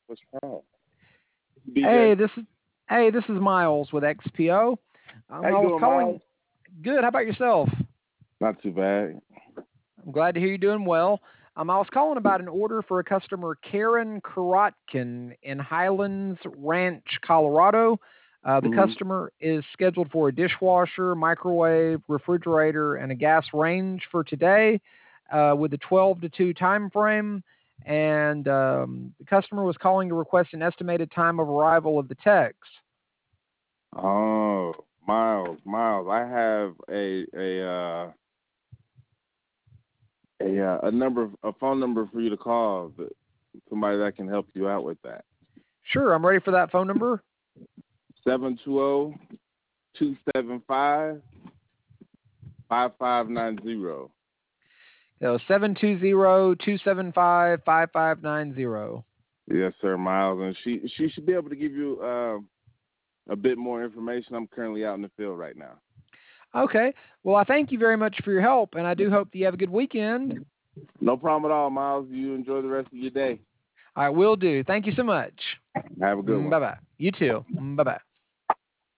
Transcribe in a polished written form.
What's wrong? Hey, DJ, this is Miles with XPO. how I you was doing, Miles? calling. Good. How about yourself? Not too bad. I'm glad to hear you're doing well. I was calling about an order for a customer, Karen Karotkin in Highlands Ranch, Colorado. The Hmm. customer is scheduled for a dishwasher, microwave, refrigerator, and a gas range for today, with a 12 to 2 time frame. And the customer was calling to request an estimated time of arrival of the text. Oh, Miles. I have a phone number for you to call. Somebody that can help you out with that. Sure, I'm ready for that phone number. 720-275-5590. 720-275-5590. Yes, sir, Miles, and she should be able to give you a bit more information. I'm currently out in the field right now. Okay. Well, I thank you very much for your help, and I do hope that you have a good weekend. No problem at all, Miles. You enjoy the rest of your day. I will do. Thank you so much. Have a good one. Bye bye. You too. Bye bye.